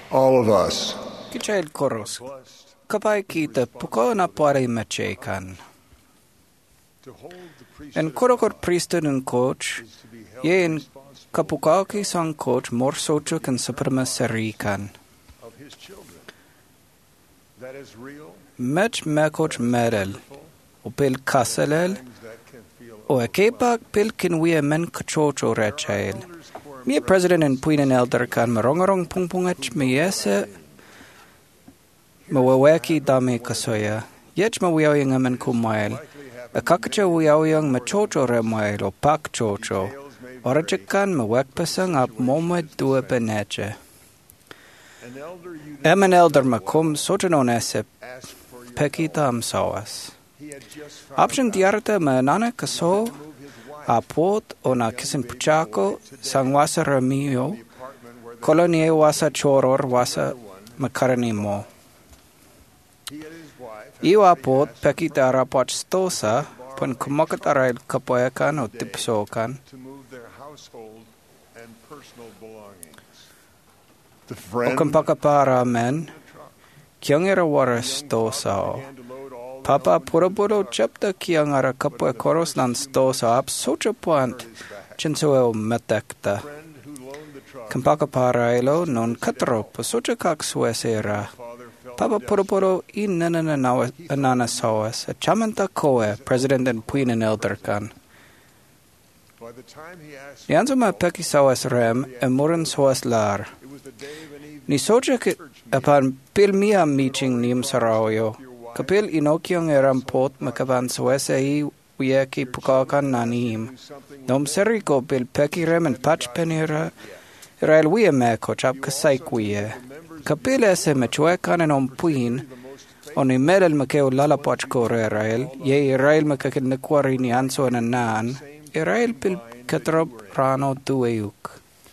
all of us. Kichail koros. Kapai kita puko na pare machekan. En korokor priesthood and coach, ye in kapukaki sang coach more sochuk and suprema serikan. Mech mekoch medel, o pil kaselel, o a kepak pil kinwe men kachocho rechail. Me president and puinen elder kan marongarong pungpungach me yese mawaweki dame kasoya. Yech mawiawing amen kumail. A kakacha wiawyang machocho remail o pak chocho. Orajikan mawekpasang ap momed dua beneche. Emen elder makum sojanon ese pekita amsawas. Option diarta manana kaso apot ona kisin puchako sangwasa ramio kolonie wasa choror wasa makaranimo. Iwa apot pekita rapach stosa pun kumakat arail kapoyakan o tipsokan. O kumpakapara men kiangera wara stosa. Papa pura-pura chapta kiangara kapoy koros nan stosa ap socha point chinsuel metekta. Kumpakapara ilo non katro pa socha kak suesera. Papa pura-pura in nanana sawas a chamanta koe president and puinen elderkan. Nianzuma peki sawas rem e muren sawas lar. Ni socha apan pilmia meeting nim sarayo. Kapil inokyong erampot makaban suwesei wiyeki pukakan nanim. Nom seriko bil peki rem and patch penira irail wiya meko chap kasaik wiya. Kapil ese mechuekan en ompuin oni medel makeo lalapach kore irail ye irail makakin nakwari ni anso nan irail pil katrob rano dueuk.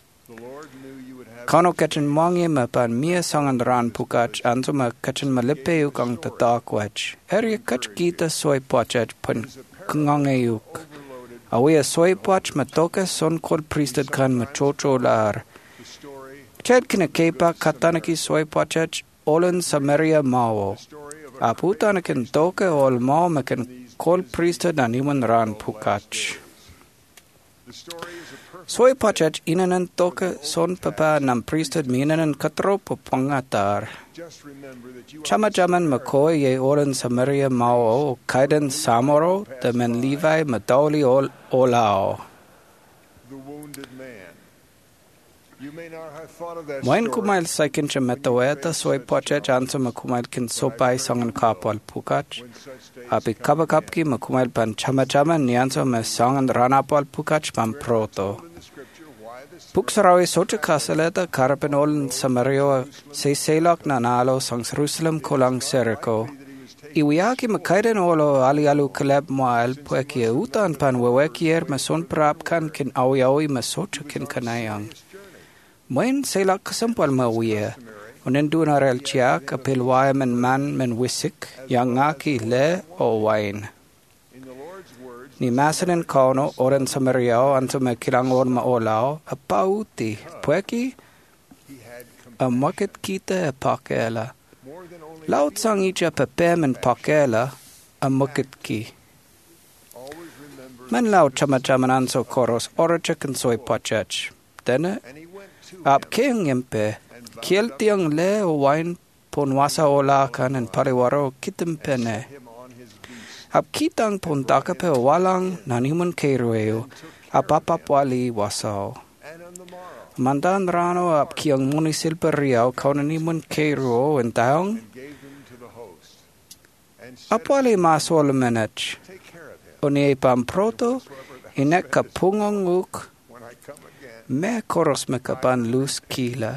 Kano kachin mangi mapan mia sangan ran pukach anzuma kachin malipeuk ang tatakwach. Eri kach kita soy pochach pun kungangeuk. Awia soy poch matoka son kol priesthood kan machocho lar. Ched kina kepa katanaki soy pochach olan Samaria mao. Aputanakin toke ol mao makin kol priesthood animan ran pukach. Soy pachach inanan toka son papa nam priesthood minanan katro pupangatar. Chamajaman makoy ye oran Samaria mao kaidan samoro the men Levi madoli olao. Wain kumail saikin chametaweta soy pachach ansa makumail kin sopai sangan kapal pukach. Api kabakapki makumail pan chamajaman niansa me sangan ranapal pukach pan proto. Puksarawi socha kasaleta karapenol Samario se selak nanalo sang Jerusalem kolang seriko. Iwiaki makaiden olo alialu kaleb moal puekie utan pan wewekier mason prap kan kin awi masocha kin kanayang. Moin selak kasampal mawiya. Unendu narel chiak apil wayaman man wisik yang ngaki le o wain. Ni masanin kono oran Samaria antuma kilangon maolao apauti pueki a market kita pakela laut sang icha pepemen pakela a market ki man laut chamachaman anso koros orachakan soy pachach dena ap king impe kiel tiang le o wine ponwasa ola kan en pariwaro kitim pene Ap kitang puntaka pe walang nanimun keirueo apapapwali wasao. Mandan rano ap kiang munisil periau kaunanimun keiruo en taong. Apwali maswal menach. Oni pamproto inek kapungonguk me koros mekapan lus kila.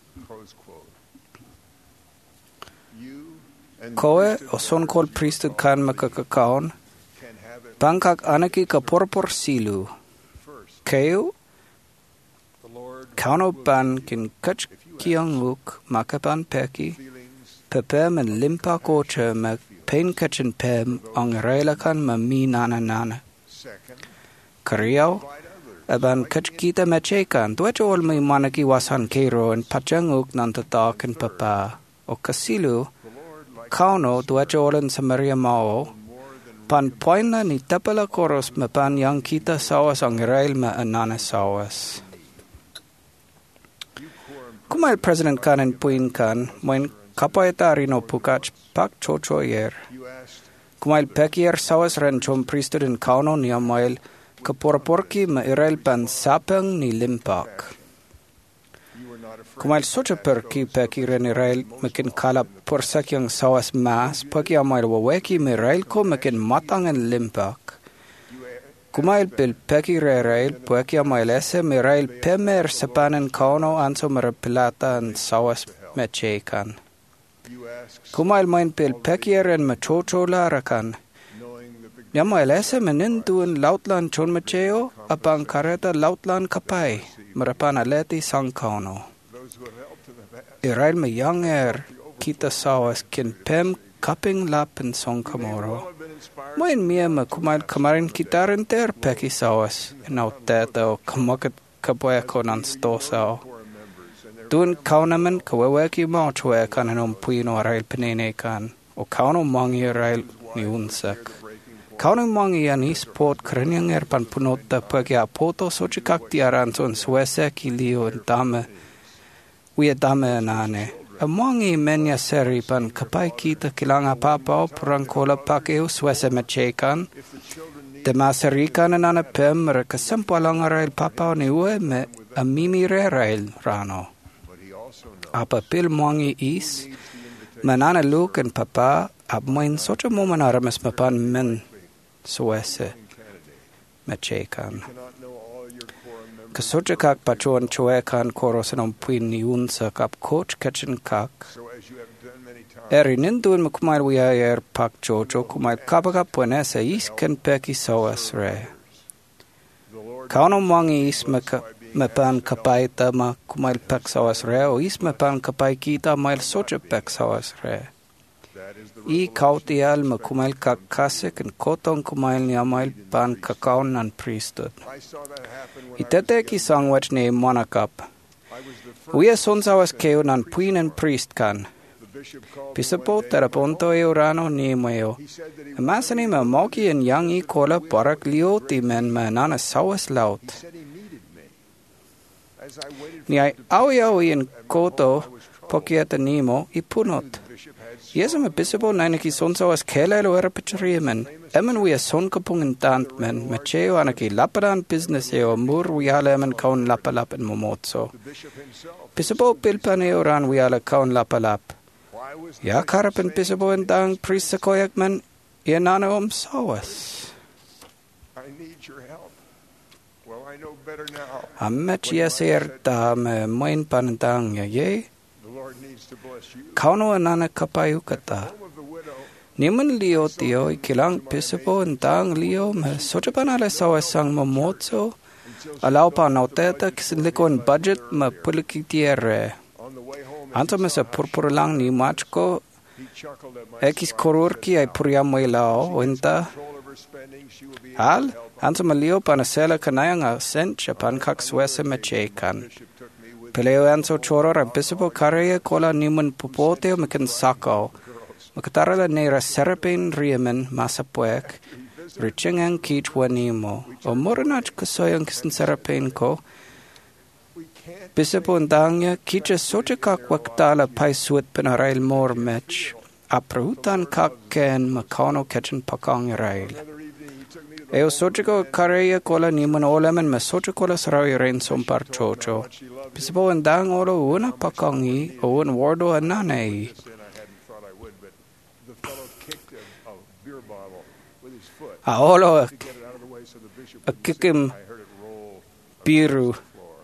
Koe o son kol priesthood kan makakakaon, pangkak anaki ka porpor silu. Keo, kauno pan kin kach kiang uk makapan peki, pepem en limpa koche mak pain kachin pem ang relakan ma mi nana. Kariao, Aban kach kita mechekan, tuacho olmi manaki wasan keiro and pachanguk nantatak and papa. O kasilu, kauno tuacho olan Samaria mao, pan poina ni tapala koros mapan yang kita sawas ang Israel ma anana sawas. Kumail President kan and puin kan, moin kapaita rino pukach pak chocho yer. Kumail pekier sawas ren chom priesthood in kauno ni amail kaporaporki ma Israel pan sapang ni limpak. Kumail socha perki peki ren Israel makin kala porsak yang sawas mas peki amail waweki ma Israel ko makin matang and limpak. Kumail pil peki re Israel peki amail ese ma Israel pemer sepanen kauno anso mara pilata and sawas mechekan. Kumail main pil peki ren machocho larakan. Nyamail ese menentuan lautlan chon macheo apang kareta lautlan kapai merapan aleti sang kauno. Israel me yanger kita sawas kin pem kaping lapin song kamoro. Moin mia ma kumail kamarin kitaren ter peki sawas nau teta o kamakat kapoya konan stosao. Dun kaunaman kawaweki mauchwe kanan puino Israel penene kan o kauno mangi Israel ni unsak. Kauno mangi ani sport krenyang pan punota peki apoto sochikak tiaran son suese kilio dame uya dame nane. Amangi menya seri pan kapai kita kilanga papao purangkola pakeo suese mechekan. Demaserikan anana pem rekasampalang Israel papao ni ue me amimi Israel rano. Apa pil mangi is manana luk and papa abmoin socha moman aramas mapan men suese mechekan. Kasocha kak pachuan choekan korosan puin ni unsa kap coach kitchen kak. Eri nindun makumail wiya pak chocho kumail kapaka puenesa is ken peki sawas re. Kauno mangi is mapan kapai tama kumail pek sawas re o is mapan kapai kita mail socha pek sawas re. I kautial makumail kakasek and kotong kumail ni amail pan kakaon nan priesthood. Itete ki sangwach ne monakap. Uya son sawas keo nan puin and priest kan. Pisapo teraponto eurano ni mayo. Amasani ma moki and yangi kola parak lioti men manana sawas laut. Ni ai awi in koto pokiata nimo ipunot. Yesum episabo nainaki son sawas kelelo era pichrimen. Emen we a son kapung in tantmen, macheo anaki lapadan business eo mur wiala emen kaun lapalap in momotso. Pisabo pilpan euran wiala kaun lapalap. Ya karapen pisabo in dang priest sakoyak men ianana sawas. I need your help. Well, I know better now. Amet yeser ta me moin panantang ye. Kauno anana kapayu kata. Niman leo tio ikilang pisipo entang leo me sochapanale sawasang mamotso. Alaw pa nauteta kisinlikon budget ma pulikitiere. Anto me sa purpurlang ni machko. Ekis korurki ay puriamoy lao wenta. Al, anto ma leo pa nasela kanayang asent chapan kak swese mechekan. Peleo anso choro ra bisipo karaya kola niman pupote makin sakao. Makatarala nera serapin riemen masapuek. Richingang kichwa nimo. O moranach kasoyang kisan serapin ko. Bisipo ndangya kicha socha kak waktala pai suet pinarail mor mech. Aprahutan kak ken makano ketchen pakang rail. Eo socha ko karaya kola niman olemen ma socha kola sarawi rin sompar chocho. Pisipo andang olo una pakangi o un wardo ananei. Olo a kikim biru.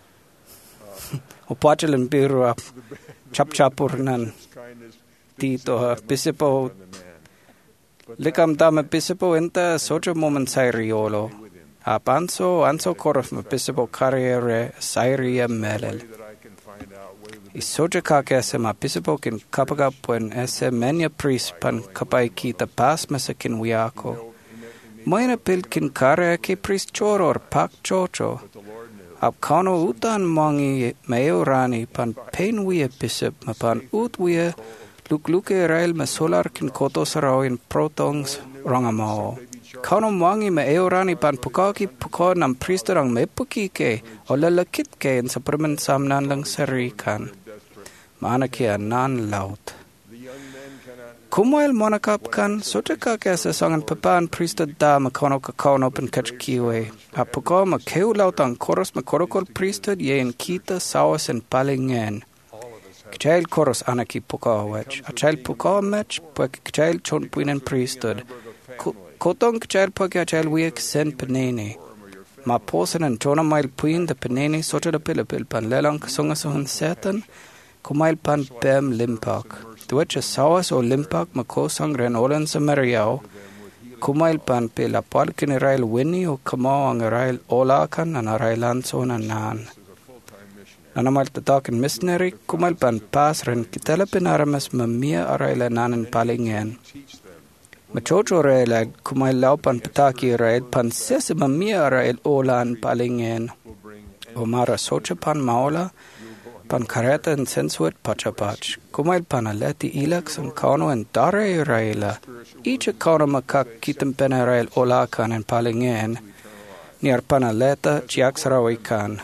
O pachalan biru up chapurnan tito pisipo likam dame pisipo enta socha moment sairiolo. Anso korof me pisipo karriere sairia melel. Isoja kakese ma pisipo kin kapaga puen ese menya pris pan kapai kita pas mesakin wiako. Moina pil kin karya ki pris choror pak chocho. Ap kano utan mangi meo rani pan pain wia bishop ma pan ut wia luk rail ma solar kin koto sarau in protongs rangamao. Kano mangi meo rani pan pukaki puko nam pristerang mepuki ke o lalakit ke in sa permen samnan lang sarikan. Maana kia nan laut. Kumoil monakap kan soteka ke sa sangan papan priester da makono kakono pen kachkiwe. Apuko makeu lautang koros makorokol priester ye in kita sawas en palingen. Kchail koros anaki puko wech. Achail puko mech puek kchail chon puinen priester. Kotong kchail puek achail wiek sen penene. Ma posen en chona mail puin de penene socha de pilipil pan lelang kasonga sohun setan. Kumail pan bem limpak. Tuacha sawas o limpak makosang renolan sa Mariao. Kumail pan pe la palkin irail winni o kamao ang irail olakan an irailan so nan. Nanamal tatakin missionary kumail pan pas ren kitalapin aramas mamia irail nanan palingen. Machocho irail kumail laupan pataki irail pan sesa mamia irail olan palingen. Omara socha pan maola. Pan kareta en sensuet pachapach. Kumail panaleti ilax en kano en dare iraila. Icha kano makak kitem pena irail olakan en palingen. Niar panaleta chiaksarawikan.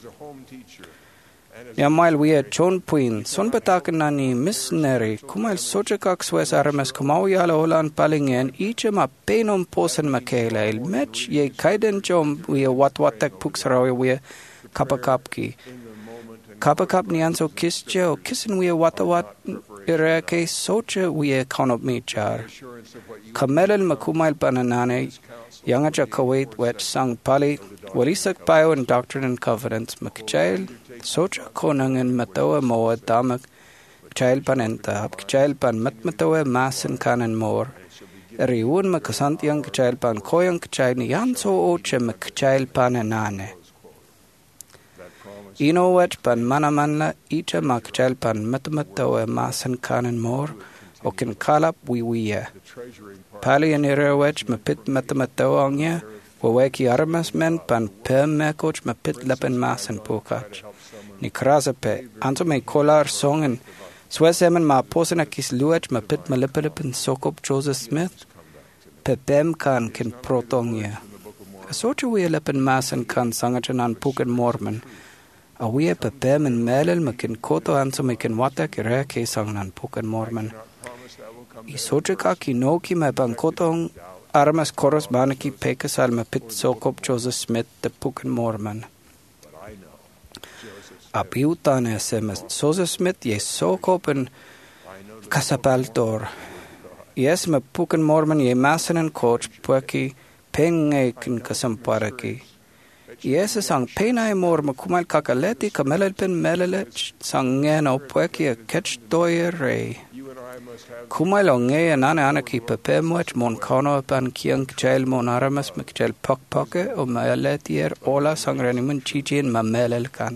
Niamail wia chon puin. Son batakan nani missionary. Kumail sochakak swes arames kumau yala olan palingen. Icha ma penom posen makela. Il mech ye kaiden jom wia watwatek puksarawi wia kapakapki. Kapakap nianso kische o kissen wia watawat ireke socha wia konop michar. Kamelel makumail pananane yangacha Kuwait wet sang pali walisak payo in Doctrine and Covenants makchail socha konangan matawa moa damak kchail panenta kchail pan matmatawa masin kanan mor. Eriun makasant yang kchail pan koyang kchail nianso oche makchail pananane. Inowet pan manamanla icha makchal pan matmatawa masan kanan mor o kin kalap wiwiya. Pali anirewech mapit matmatawa angya waweki armas men pan pem mekoch mapit lapen masan pokach. Ni krasa pe anto me kolar songen swesemen ma posena kis luech mapit malipilipen sokop Joseph Smith pe pem kan kin protongya. Asocha wiya lapen masan kan sangachanan puken mormon. Awia pepem en melel makin koto anso makin wata kira ke sangnan pukan mormon. Isochaka ki no ki me ban kotong armas koros banaki pekasal me pit sokop Joseph Smith the pukan mormon. Apiutan SMS Joseph Smith ye sokop en kasapaltor. Yes me pukan mormon ye masan en coach puaki penge kin kasamparaki. Yes, sang penai mor makumal kakaleti kamelel pen melelech sang ngeno pueki a catch doye rei. Kumal o nge anane anaki pepe much mon kono pan kiang kchail mon aramas mkchail pokpoke o meletier ola sang renimun chichin ma melel kan.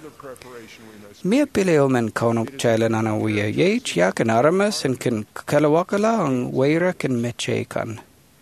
Mia pile o men kono kchail anana wia ye chiak an aramas en kin kalawakala ang weira kin meche kan.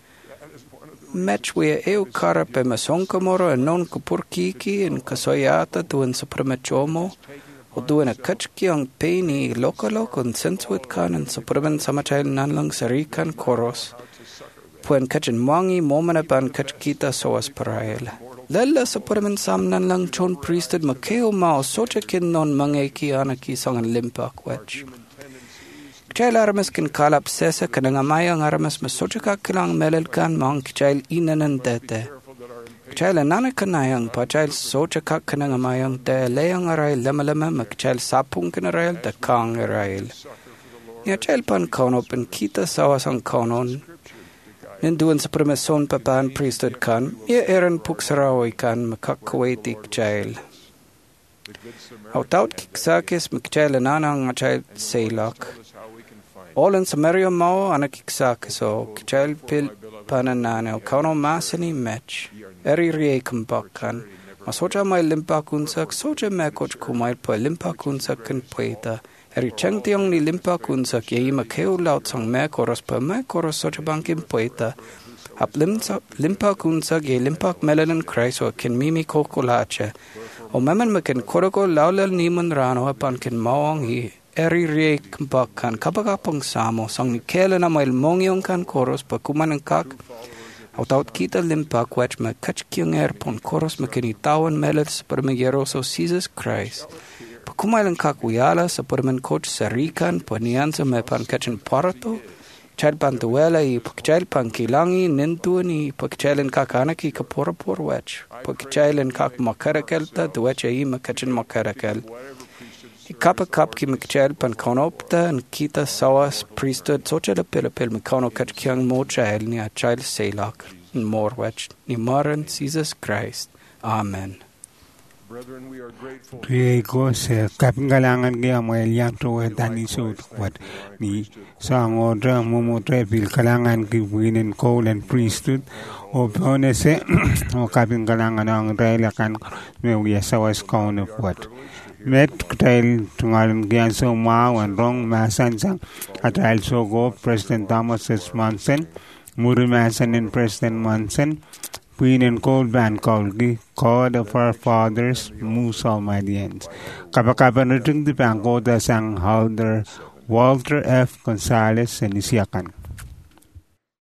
Mech wia eu kara pe masonkamoro en non kupurkiki en kasoyata tuen supremachomo o tuen a kachki ang peini lokalok en sensuit kan en supremen samachail nanlang sarikan koros puen kachin mwangi momena ban kachkita soas parail. Lella supremen sam nanlang chon priested makeo mao socha kin non mangeki anaki sangan limpak wech. Kchail aramas kin kalap sesa kanangamayang aramas masochaka kilang melel kan mang kchail inanan dete. Kchail anana kanayang pa kchail sochaka kanangamayang de leyang arail lamalama makchail sapung kinarail de kang arail. Nia kchail pan kono pen kita sawasang konon. Ninduan sa primason papan priesthood kan, ia eran puksarawi kan makakaweti kchail. Autaut kiksakis makchail ananang kchail seilak. Olen Samaria mao anakiksakiso kchail pil pananane o kono masani mech eri rie kumbakan masocha mai limpakunsak socha mekoch kumail pa limpakunsak kan pueta eri chengtiong ni limpakunsak ye makeu laut sang mekoros pa mekoros socha bankim pueta ap limpakunsak ye limpak melanin kraiso kin mimi kokolache O memen makin koroko laulal niman rano apan kin mawang hi eri rie kempak kan kapakapang samo sang ni kele na mail mongyong kan koros pa kumanan kak au taut kita limpak wach ma kachkyong pon koros makin itawan melet sa permegeroso Jesus Christ pa kumailan kak uyala sa permen coach sarikan paniansa me pan kachin parato chal pan tuwela i pakchal pan kilangi nintuan i pakchalan kakanaki kapurapur wach pakchalan kak makarakelta duwacha i makachin makarakel i kapakap ki makchal pan konopta and kita sawas priesthood socha la pilapil mikono kachkyang mocha el ni a child selak and more wach ni maran Jesus Christ. Amen. Riego se kapingalangan kaya mo yang to tani so what ni sang order mo trepil kalangan ki winin call and priesthood o ponese o kapingalangan ang relakan me wi sawas count of what met tail tungalan kaya so ma wan rong masan sang at also go President Thomas S. Monson Muri Mason and President Monson Queen and Cold Van Colgi, God of our fathers, Moose Almightyans. Kapakapan rin di pangko da sang Halder Walter F. Gonzalez and Isiakan.